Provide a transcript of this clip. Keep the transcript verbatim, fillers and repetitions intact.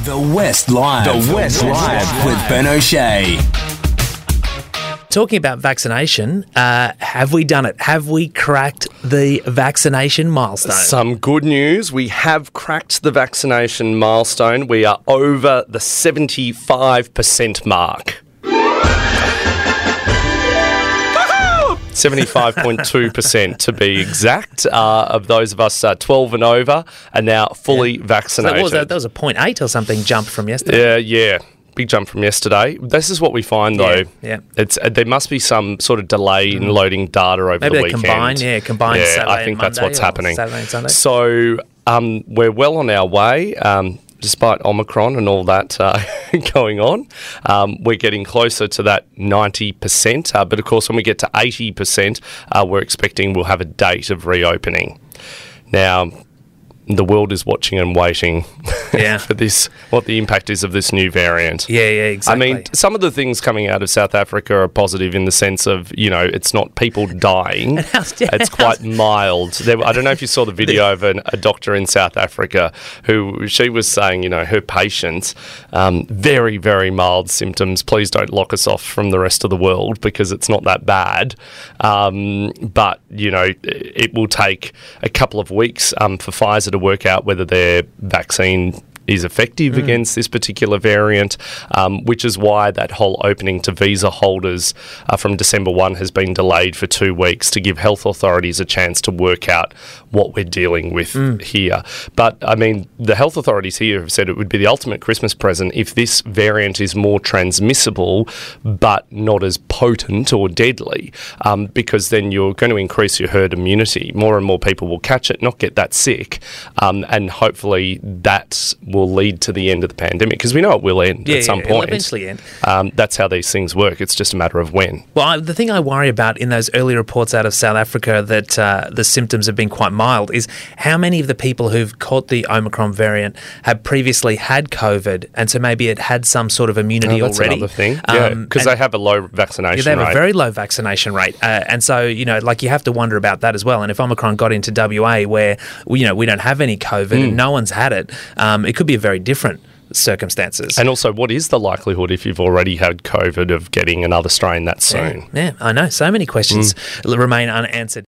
The West Live. The West Live with Ben O'Shea. Talking about vaccination, uh, have we done it? Have we cracked the vaccination milestone? Some good news. We have cracked the vaccination milestone. We are over the seventy-five percent mark. seventy-five point two percent to be exact, uh, of those of us uh, twelve and over are now fully yeah. vaccinated. So that, was a, that was a point eight or something jump from yesterday. Yeah, yeah. Big jump from yesterday. This is what we find, though. Yeah, yeah. It's uh, there must be some sort of delay in loading data over Maybe the they weekend. combine, yeah, combine yeah, Saturday I think and that's Monday what's or happening. Saturday and Sunday. So um, we're well on our way. Um, Despite Omicron and all that uh, going on, um, we're getting closer to that ninety percent. Uh, but of course, when we get to eighty percent, uh, we're expecting we'll have a date of reopening. Now, the world is watching and waiting yeah. for this, what the impact is of this new variant. Yeah, yeah, exactly. I mean, some of the things coming out of South Africa are positive in the sense of, you know, it's not people dying. It's quite mild. There, I don't know if you saw the video of an, a doctor in South Africa who, she was saying, you know, her patients, um, very, very mild symptoms. Please don't lock us off from the rest of the world because it's not that bad. Um, but, you know, it will take a couple of weeks um, for Pfizer to work out whether their vaccine is effective mm. against this particular variant, um, which is why that whole opening to visa holders uh, from December first has been delayed for two weeks to give health authorities a chance to work out what we're dealing with mm. here. But, I mean, the health authorities here have said it would be the ultimate Christmas present if this variant is more transmissible but not as potent or deadly, um, because then you're going to increase your herd immunity. More and more people will catch it, not get that sick, um, and hopefully that will lead to the end of the pandemic, because we know it will end yeah, at some yeah, point. It'll eventually end. Um, that's how these things work. It's just a matter of when. Well, I, the thing I worry about in those early reports out of South Africa that uh, the symptoms have been quite mild is how many of the people who've caught the Omicron variant have previously had COVID, and so maybe it had some sort of immunity oh, that's already. Another thing, yeah, because um, they have a low vaccination rate. Yeah, they have rate. a very low vaccination rate, uh, and so you know, like you have to wonder about that as well. And if Omicron got into W A, where you know we don't have any COVID mm. and no one's had it, um, it could be a very different circumstances. And also, what is the likelihood if you've already had COVID of getting another strain that soon? Yeah, yeah I know. So many questions mm. remain unanswered.